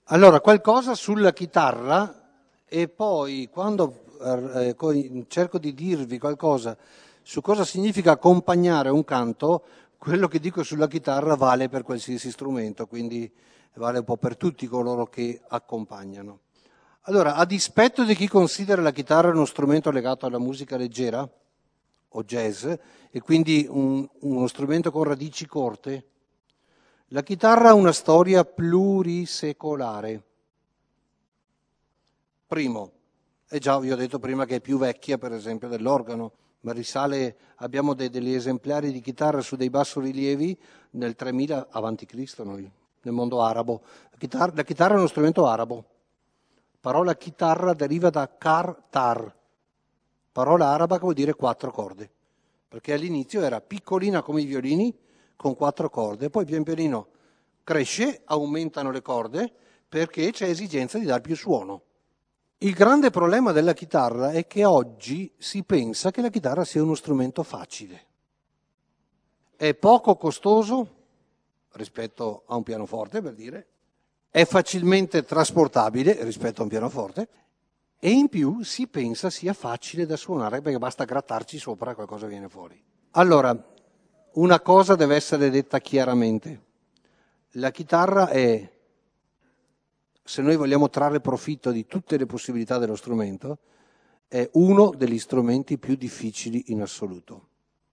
Allora, qualcosa sulla chitarra e poi quando cerco di dirvi qualcosa su cosa significa accompagnare un canto, quello che dico sulla chitarra vale per qualsiasi strumento, quindi vale un po' per tutti coloro che accompagnano. Allora, a dispetto di chi considera la chitarra uno strumento legato alla musica leggera o jazz e quindi uno strumento con radici corte, la chitarra ha una storia plurisecolare. Primo, e già vi ho detto prima che è più vecchia per esempio dell'organo, ma risale, abbiamo degli esemplari di chitarra su dei bassorilievi nel 3000 avanti Cristo noi, nel mondo arabo. La chitarra è uno strumento arabo. Parola chitarra deriva da tar, parola araba che vuol dire 4 corde, perché all'inizio era piccolina come i violini con 4 corde, poi pian pianino cresce, aumentano le corde perché c'è esigenza di dar più suono. Il grande problema della chitarra è che oggi si pensa che la chitarra sia uno strumento facile. È poco costoso rispetto a un pianoforte, per dire, è facilmente trasportabile rispetto a un pianoforte e in più si pensa sia facile da suonare perché basta grattarci sopra e qualcosa viene fuori. Allora, una cosa deve essere detta chiaramente. La chitarra è, se noi vogliamo trarre profitto di tutte le possibilità dello strumento, è uno degli strumenti più difficili in assoluto.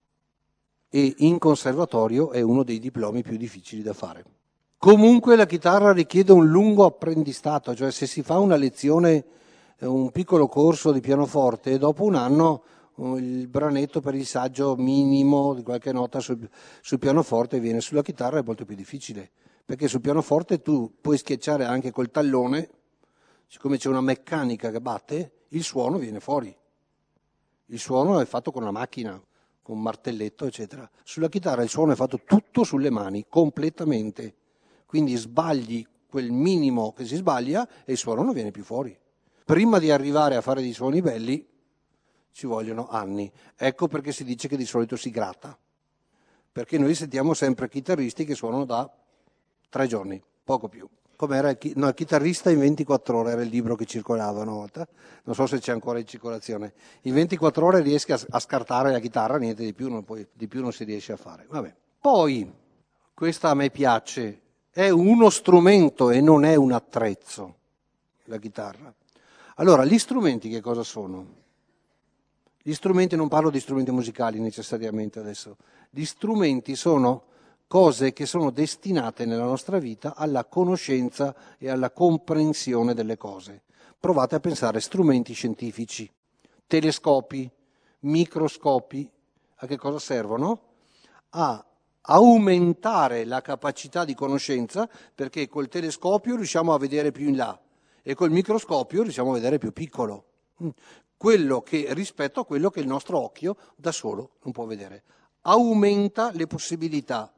E in conservatorio è uno dei diplomi più difficili da fare. Comunque la chitarra richiede un lungo apprendistato, cioè se si fa una lezione, un piccolo corso di pianoforte, dopo un anno il branetto per il saggio minimo di qualche nota sul pianoforte viene. Sulla chitarra è molto più difficile, perché sul pianoforte tu puoi schiacciare anche col tallone, siccome c'è una meccanica che batte, il suono viene fuori. Il suono è fatto con una macchina, con un martelletto, eccetera. Sulla chitarra il suono è fatto tutto sulle mani, completamente. Quindi sbagli quel minimo che si sbaglia e il suono non viene più fuori. Prima di arrivare a fare dei suoni belli ci vogliono anni. Ecco perché si dice che di solito si gratta. Perché noi sentiamo sempre chitarristi che suonano da 3 giorni, poco più. Com'era il chitarrista in 24 ore, era il libro che circolava una volta, non so se c'è ancora in circolazione. In 24 ore riesci a scartare la chitarra, niente di più, di più non si riesce a fare. Vabbè. Poi, questa a me piace, è uno strumento e non è un attrezzo, la chitarra. Allora, gli strumenti che cosa sono? Gli strumenti, non parlo di strumenti musicali necessariamente adesso, gli strumenti sono cose che sono destinate nella nostra vita alla conoscenza e alla comprensione delle cose. Provate a pensare a strumenti scientifici, telescopi, microscopi, a che cosa servono? A aumentare la capacità di conoscenza, perché col telescopio riusciamo a vedere più in là e col microscopio riusciamo a vedere più piccolo. Quello che rispetto a quello che il nostro occhio da solo non può vedere. Aumenta le possibilità.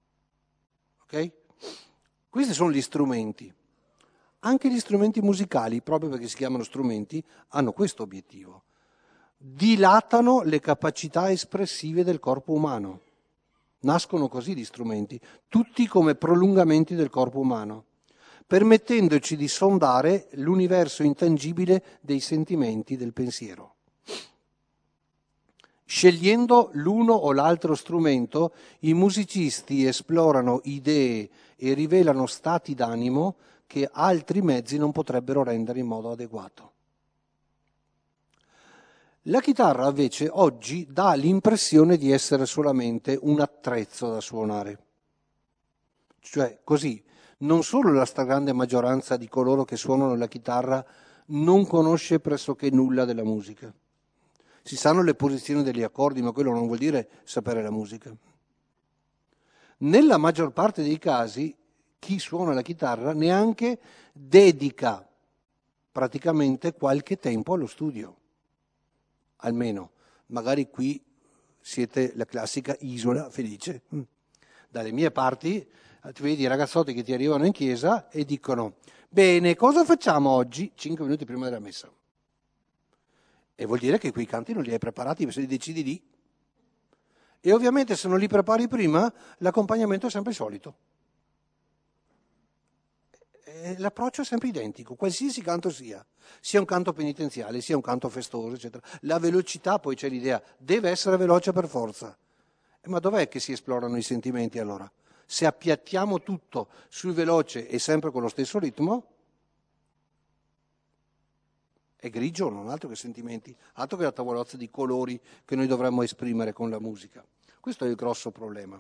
Ok? Questi sono gli strumenti. Anche gli strumenti musicali, proprio perché si chiamano strumenti, hanno questo obiettivo. Dilatano le capacità espressive del corpo umano. Nascono così gli strumenti, tutti come prolungamenti del corpo umano, permettendoci di sondare l'universo intangibile dei sentimenti, del pensiero. Scegliendo l'uno o l'altro strumento, i musicisti esplorano idee e rivelano stati d'animo che altri mezzi non potrebbero rendere in modo adeguato. La chitarra invece oggi dà l'impressione di essere solamente un attrezzo da suonare. Cioè, così, non solo la stragrande maggioranza di coloro che suonano la chitarra non conosce pressoché nulla della musica. Si sanno le posizioni degli accordi, ma quello non vuol dire sapere la musica. Nella maggior parte dei casi, chi suona la chitarra neanche dedica praticamente qualche tempo allo studio. Almeno, magari qui siete la classica isola felice. Dalle mie parti, tu vedi i ragazzotti che ti arrivano in chiesa e dicono: bene, cosa facciamo oggi? 5 minuti prima della messa. E vuol dire che quei canti non li hai preparati, se li decidi lì. E ovviamente se non li prepari prima, l'accompagnamento è sempre il solito. l'approccio è sempre identico, qualsiasi canto sia un canto penitenziale, sia un canto festoso, eccetera. La velocità, poi c'è l'idea, deve essere veloce per forza. Ma dov'è che si esplorano i sentimenti allora? Se appiattiamo tutto sul veloce e sempre con lo stesso ritmo, è grigio, non altro che sentimenti, altro che la tavolozza di colori che noi dovremmo esprimere con la musica. Questo è il grosso problema.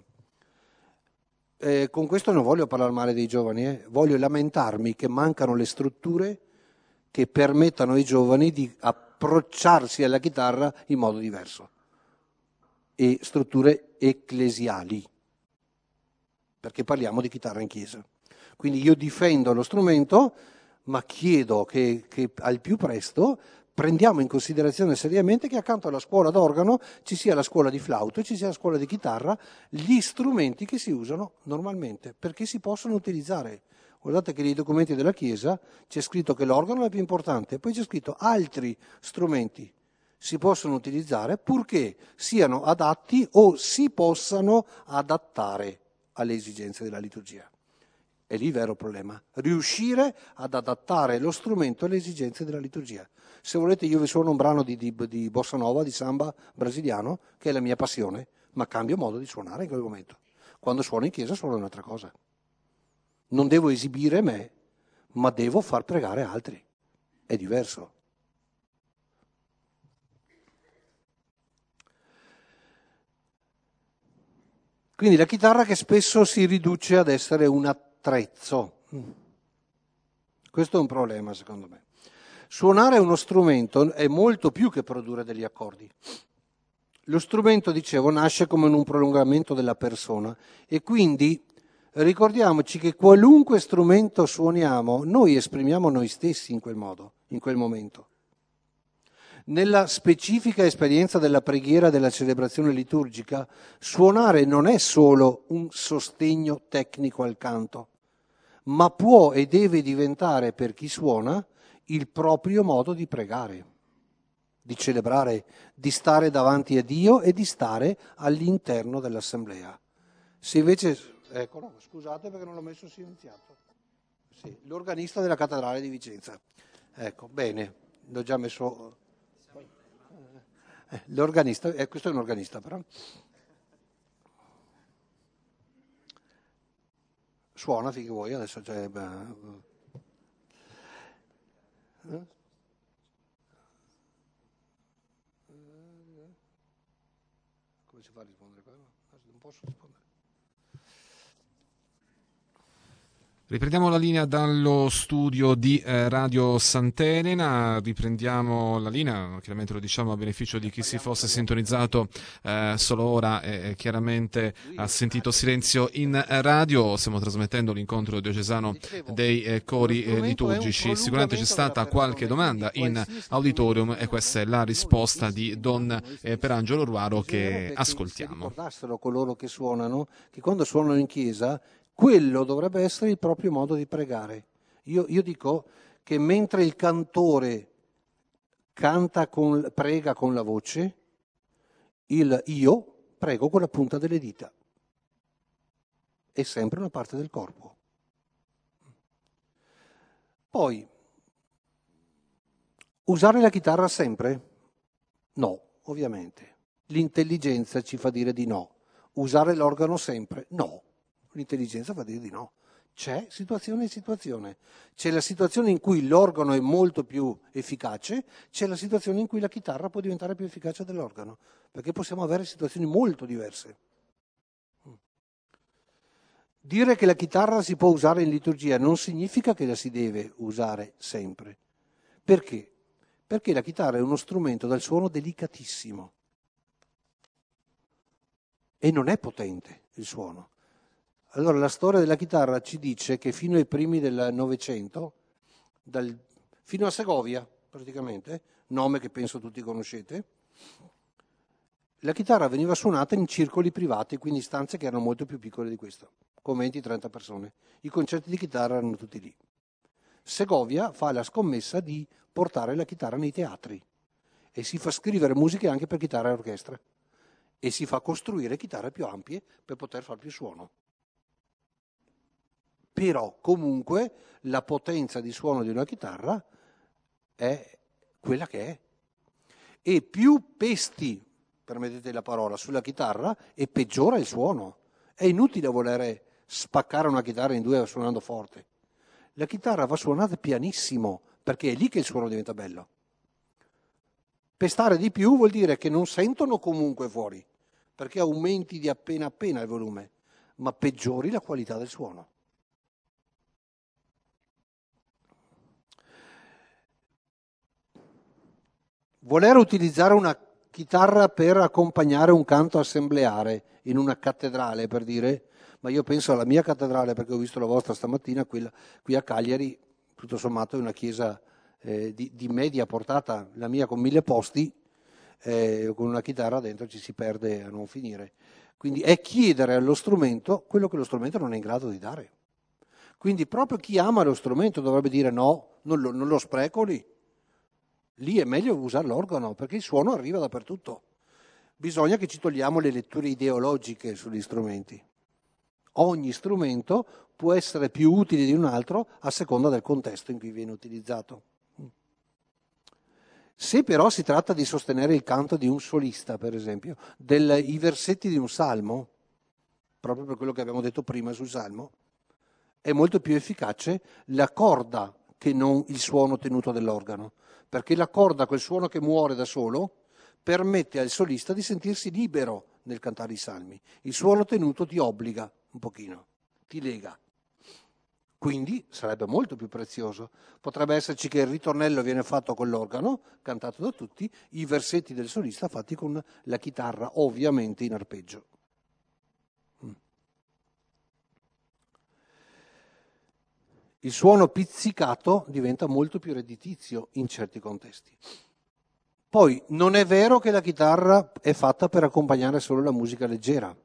Con questo non voglio parlare male dei giovani, voglio lamentarmi che mancano le strutture che permettano ai giovani di approcciarsi alla chitarra in modo diverso, e strutture ecclesiali, perché parliamo di chitarra in chiesa. Quindi io difendo lo strumento, ma chiedo che al più presto prendiamo in considerazione seriamente che accanto alla scuola d'organo ci sia la scuola di flauto e ci sia la scuola di chitarra, gli strumenti che si usano normalmente, perché si possono utilizzare. Guardate che nei documenti della Chiesa c'è scritto che l'organo è più importante, poi c'è scritto altri strumenti si possono utilizzare purché siano adatti o si possano adattare alle esigenze della liturgia. È lì il vero problema, riuscire ad adattare lo strumento alle esigenze della liturgia. Se volete io vi suono un brano di bossa nova, di samba brasiliano, che è la mia passione, ma cambio modo di suonare in quel momento. Quando suono in chiesa suono un'altra cosa. Non devo esibire me, ma devo far pregare altri. È diverso. Quindi la chitarra che spesso si riduce ad essere un attrezzo. Questo è un problema, secondo me. Suonare uno strumento è molto più che produrre degli accordi. Lo strumento, dicevo, nasce come un prolungamento della persona e quindi ricordiamoci che qualunque strumento suoniamo, noi esprimiamo noi stessi in quel modo, in quel momento. Nella specifica esperienza della preghiera, della celebrazione liturgica, suonare non è solo un sostegno tecnico al canto, ma può e deve diventare per chi suona il proprio modo di pregare, di celebrare, di stare davanti a Dio e di stare all'interno dell'assemblea. Se invece, eccolo, scusate perché non l'ho messo silenziato, sì, l'organista della cattedrale di Vicenza, ecco, bene, l'ho già messo, l'organista, questo è un organista però, suona finché vuoi, adesso c'è... Come si fa a rispondere qua? Non posso rispondere. Riprendiamo la linea dallo studio di Radio Sant'Elena, riprendiamo la linea, chiaramente lo diciamo a beneficio di chi si fosse sintonizzato solo ora e chiaramente ha sentito silenzio in radio. Stiamo trasmettendo l'incontro diocesano dei cori liturgici. Sicuramente c'è stata qualche domanda in auditorium e questa è la risposta di Don Perangelo Ruaro che ascoltiamo. Ricordassero coloro che suonano che quando suonano in chiesa quello dovrebbe essere il proprio modo di pregare. Io dico che mentre il cantore prega con la voce, io prego con la punta delle dita. È sempre una parte del corpo. Poi, usare la chitarra sempre? No, ovviamente. L'intelligenza ci fa dire di no. Usare l'organo sempre? No. L'intelligenza fa dire di no. C'è situazione e situazione. C'è la situazione in cui l'organo è molto più efficace, c'è la situazione in cui la chitarra può diventare più efficace dell'organo, perché possiamo avere situazioni molto diverse. Dire che la chitarra si può usare in liturgia non significa che la si deve usare sempre. Perché? Perché la chitarra è uno strumento dal suono delicatissimo e non è potente il suono. Allora la storia della chitarra ci dice che fino ai primi del Novecento, fino a Segovia praticamente, nome che penso tutti conoscete, la chitarra veniva suonata in circoli privati, quindi stanze che erano molto più piccole di questo, con 20-30 persone. I concerti di chitarra erano tutti lì. Segovia fa la scommessa di portare la chitarra nei teatri e si fa scrivere musiche anche per chitarra e orchestra e si fa costruire chitarre più ampie per poter far più suono. però comunque la potenza di suono di una chitarra è quella che è. E più pesti, permettete la parola, sulla chitarra e peggiora il suono. È inutile volere spaccare una chitarra in due suonando forte. La chitarra va suonata pianissimo, perché è lì che il suono diventa bello. Pestare di più vuol dire che non sentono comunque fuori, perché aumenti di appena appena il volume, ma peggiori la qualità del suono. Voler utilizzare una chitarra per accompagnare un canto assembleare in una cattedrale, per dire, ma io penso alla mia cattedrale perché ho visto la vostra stamattina, quella qui a Cagliari, tutto sommato è una chiesa di media portata, la mia con 1000 posti, con una chitarra dentro ci si perde a non finire. Quindi è chiedere allo strumento quello che lo strumento non è in grado di dare. Quindi proprio chi ama lo strumento dovrebbe dire no, non lo spreco lì. Lì è meglio usare l'organo perché il suono arriva dappertutto. Bisogna che ci togliamo le letture ideologiche sugli strumenti. Ogni strumento può essere più utile di un altro a seconda del contesto in cui viene utilizzato. Se però si tratta di sostenere il canto di un solista, per esempio, i versetti di un salmo, proprio per quello che abbiamo detto prima sul salmo, è molto più efficace la corda che non il suono tenuto dell'organo, perché la corda, quel suono che muore da solo, permette al solista di sentirsi libero nel cantare i salmi. Il suono tenuto ti obbliga un pochino, ti lega. Quindi sarebbe molto più prezioso. Potrebbe esserci che il ritornello viene fatto con l'organo, cantato da tutti, i versetti del solista fatti con la chitarra, ovviamente in arpeggio. Il suono pizzicato diventa molto più redditizio in certi contesti. Poi non è vero che la chitarra è fatta per accompagnare solo la musica leggera.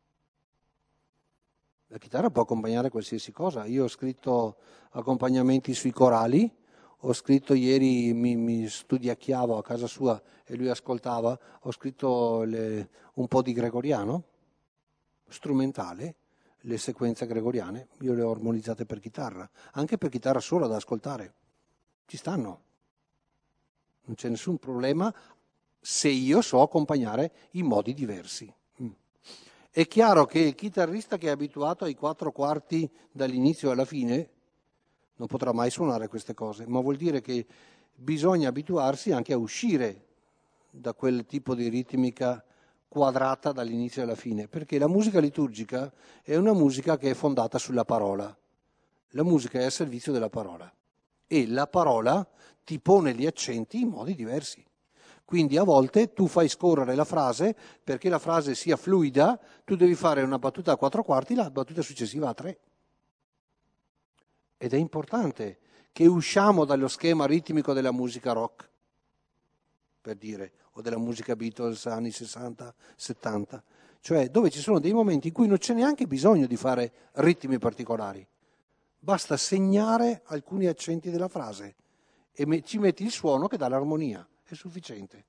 La chitarra può accompagnare qualsiasi cosa. Io ho scritto accompagnamenti sui corali, ho scritto ieri, mi studiacchiavo a casa sua e lui ascoltava, ho scritto un po' di gregoriano, strumentale, le sequenze gregoriane, io le ho armonizzate per chitarra, anche per chitarra sola da ascoltare. Ci stanno. Non c'è nessun problema se io so accompagnare in modi diversi. È chiaro che il chitarrista che è abituato ai 4/4 dall'inizio alla fine non potrà mai suonare queste cose, ma vuol dire che bisogna abituarsi anche a uscire da quel tipo di ritmica quadrata dall'inizio alla fine, perché la musica liturgica è una musica che è fondata sulla parola. La musica è al servizio della parola e la parola ti pone gli accenti in modi diversi. Quindi a volte tu fai scorrere la frase, perché la frase sia fluida, tu devi fare una battuta a 4/4, la battuta successiva a 3. Ed è importante che usciamo dallo schema ritmico della musica rock, per dire, o della musica Beatles anni 60, 70, cioè dove ci sono dei momenti in cui non c'è neanche bisogno di fare ritmi particolari, basta segnare alcuni accenti della frase e ci metti il suono che dà l'armonia, è sufficiente.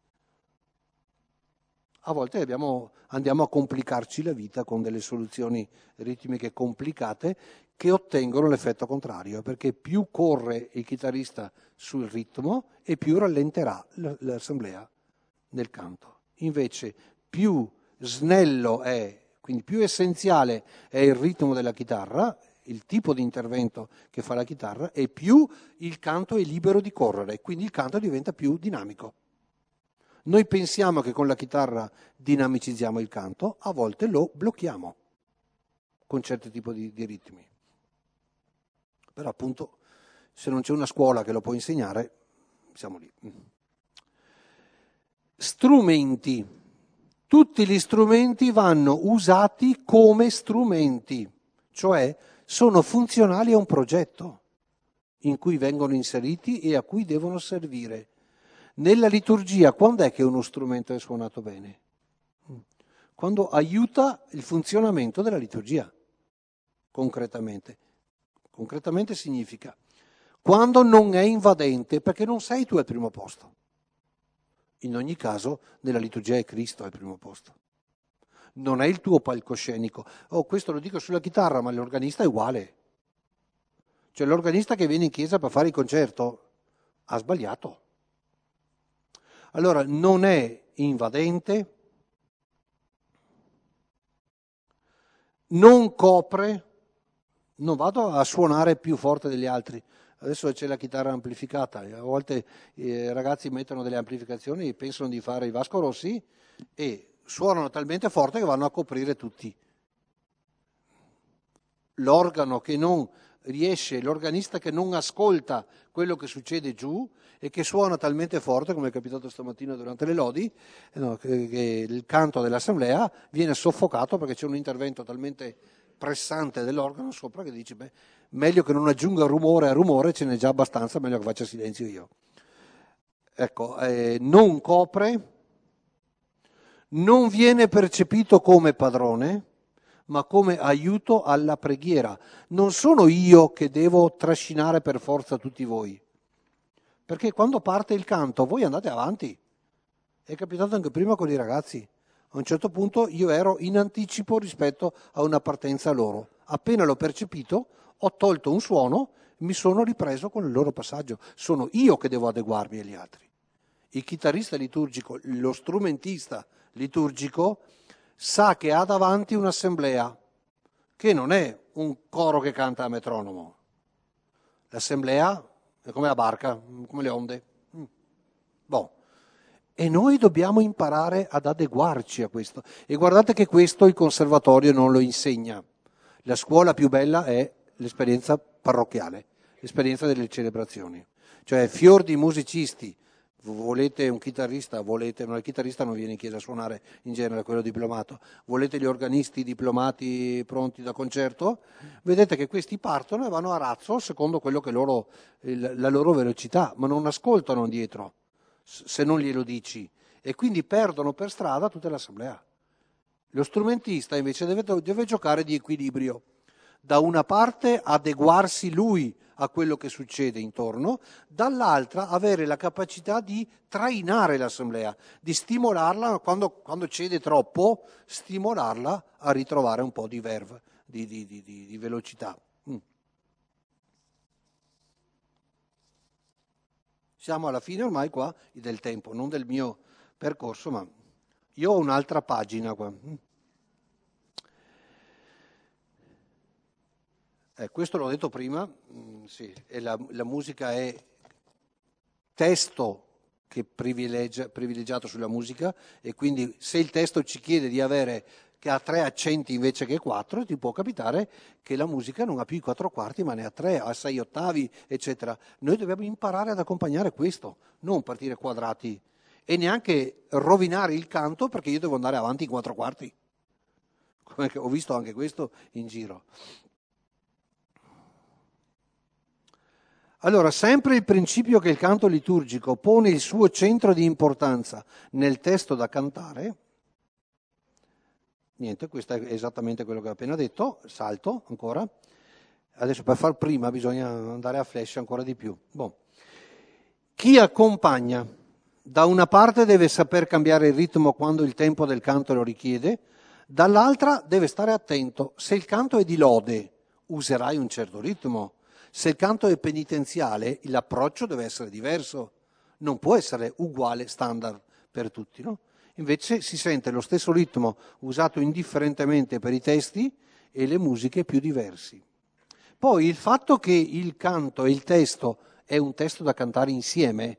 A volte andiamo a complicarci la vita con delle soluzioni ritmiche complicate che ottengono l'effetto contrario, perché più corre il chitarrista sul ritmo e più rallenterà l'assemblea nel canto. Invece più snello è, quindi più essenziale è il ritmo della chitarra, il tipo di intervento che fa la chitarra, e più il canto è libero di correre, quindi il canto diventa più dinamico. Noi pensiamo che con la chitarra dinamicizziamo il canto, a volte lo blocchiamo con certi tipi di ritmi. Però appunto se non c'è una scuola che lo può insegnare, siamo lì. Strumenti. Tutti gli strumenti vanno usati come strumenti, cioè sono funzionali a un progetto in cui vengono inseriti e a cui devono servire. Nella liturgia, quando è che uno strumento è suonato bene? Quando aiuta il funzionamento della liturgia, concretamente. Concretamente significa quando non è invadente, perché non sei tu al primo posto. In ogni caso, nella liturgia è Cristo al primo posto. Non è il tuo palcoscenico. Questo lo dico sulla chitarra, ma l'organista è uguale. Cioè l'organista che viene in chiesa per fare il concerto ha sbagliato. Allora non è invadente, non copre, non vado a suonare più forte degli altri. Adesso c'è la chitarra amplificata, a volte i ragazzi mettono delle amplificazioni e pensano di fare i Vasco Rossi e suonano talmente forte che vanno a coprire tutti. L'organo che non riesce, l'organista che non ascolta quello che succede giù e che suona talmente forte, come è capitato stamattina durante le lodi, che il canto dell'assemblea viene soffocato perché c'è un intervento talmente pressante dell'organo sopra che dice, beh, meglio che non aggiunga rumore a rumore, ce n'è già abbastanza, meglio che faccia silenzio io. Ecco, non copre, non viene percepito come padrone, ma come aiuto alla preghiera. Non sono io che devo trascinare per forza tutti voi, perché quando parte il canto voi andate avanti. È capitato anche prima con i ragazzi. A un certo punto io ero in anticipo rispetto a una partenza loro. Appena l'ho percepito, ho tolto un suono, mi sono ripreso con il loro passaggio. Sono io che devo adeguarmi agli altri. Il chitarrista liturgico, lo strumentista liturgico, sa che ha davanti un'assemblea, che non è un coro che canta a metronomo. L'assemblea è come la barca, come le onde. Boh. E noi dobbiamo imparare ad adeguarci a questo. E guardate che questo il conservatorio non lo insegna. La scuola più bella è l'esperienza parrocchiale, l'esperienza delle celebrazioni. Cioè fior di musicisti, volete un chitarrista, volete, no, il chitarrista non viene in chiesa a suonare in genere, quello diplomato, volete gli organisti diplomati pronti da concerto, vedete che questi partono e vanno a razzo secondo quello che la loro velocità, ma non ascoltano dietro se non glielo dici, e quindi perdono per strada tutta l'assemblea. Lo strumentista invece deve giocare di equilibrio, da una parte adeguarsi lui a quello che succede intorno, dall'altra avere la capacità di trainare l'assemblea, di stimolarla quando cede troppo, stimolarla a ritrovare un po' di verve, di velocità. Siamo alla fine ormai qua del tempo, non del mio percorso, ma io ho un'altra pagina qua. Questo l'ho detto prima, sì, e la musica è testo che privilegiato sulla musica, e quindi se il testo ci chiede di avere che ha 3 accenti invece che 4, ti può capitare che la musica non ha più i 4 quarti ma ne ha 3, ha 6 ottavi, eccetera. Noi dobbiamo imparare ad accompagnare questo, non partire quadrati e neanche rovinare il canto perché io devo andare avanti in 4 quarti. Ho visto anche questo in giro. Allora, sempre il principio che il canto liturgico pone il suo centro di importanza nel testo da cantare. Niente, questo è esattamente quello che ho appena detto, salto ancora. Adesso per far prima bisogna andare a flash ancora di più. Chi accompagna, da una parte deve saper cambiare il ritmo quando il tempo del canto lo richiede, dall'altra deve stare attento. Se il canto è di lode, userai un certo ritmo. Se il canto è penitenziale, l'approccio deve essere diverso. Non può essere uguale, standard per tutti, no? Invece si sente lo stesso ritmo usato indifferentemente per i testi e le musiche più diversi. Poi il fatto che il canto e il testo è un testo da cantare insieme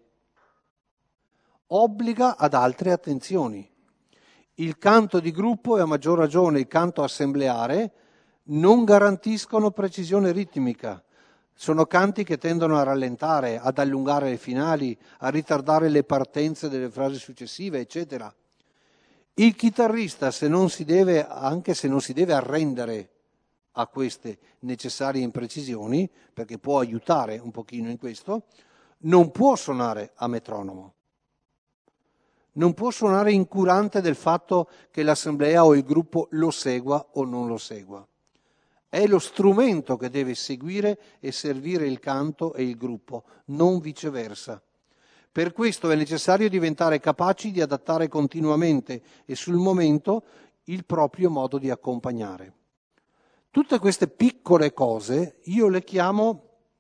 obbliga ad altre attenzioni. Il canto di gruppo e a maggior ragione il canto assembleare non garantiscono precisione ritmica. Sono canti che tendono a rallentare, ad allungare le finali, a ritardare le partenze delle frasi successive, eccetera. Il chitarrista, anche se non si deve arrendere a queste necessarie imprecisioni, perché può aiutare un pochino in questo, non può suonare a metronomo. Non può suonare incurante del fatto che l'assemblea o il gruppo lo segua o non lo segua. È lo strumento che deve seguire e servire il canto e il gruppo, non viceversa. Per questo è necessario diventare capaci di adattare continuamente e sul momento il proprio modo di accompagnare. Tutte queste piccole cose io le chiamo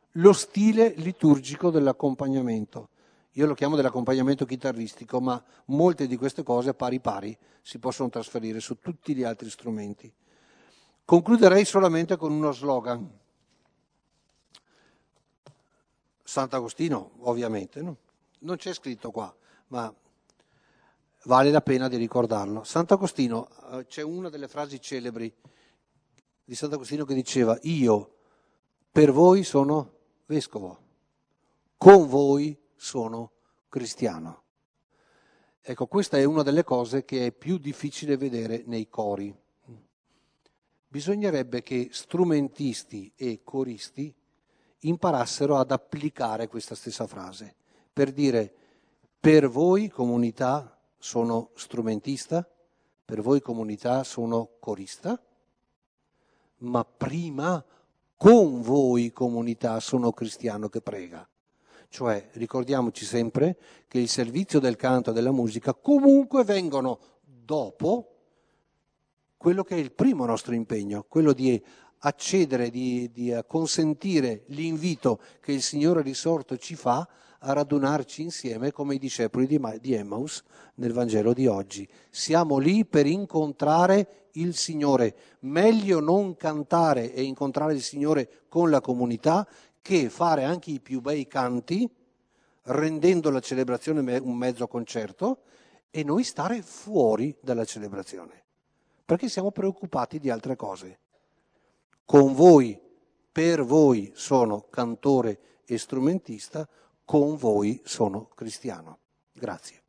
lo stile liturgico dell'accompagnamento. Io lo chiamo dell'accompagnamento chitarristico, ma molte di queste cose pari pari si possono trasferire su tutti gli altri strumenti. Concluderei solamente con uno slogan. Sant'Agostino, ovviamente, no? Non c'è scritto qua, ma vale la pena di ricordarlo. Sant'Agostino, c'è una delle frasi celebri di Sant'Agostino che diceva: io per voi sono vescovo, con voi sono cristiano. Ecco, questa è una delle cose che è più difficile vedere nei cori. Bisognerebbe che strumentisti e coristi imparassero ad applicare questa stessa frase, per dire: per voi comunità sono strumentista, per voi comunità sono corista, ma prima con voi comunità sono cristiano che prega. Cioè, ricordiamoci sempre che il servizio del canto e della musica comunque vengono dopo quello che è il primo nostro impegno, quello di accedere, di consentire l'invito che il Signore risorto ci fa a radunarci insieme come i discepoli di Emmaus nel Vangelo di oggi. Siamo lì per incontrare il Signore. Meglio non cantare e incontrare il Signore con la comunità che fare anche i più bei canti, rendendo la celebrazione un mezzo concerto, e noi stare fuori dalla celebrazione, perché siamo preoccupati di altre cose. Con voi, per voi sono cantore e strumentista, con voi sono cristiano. Grazie.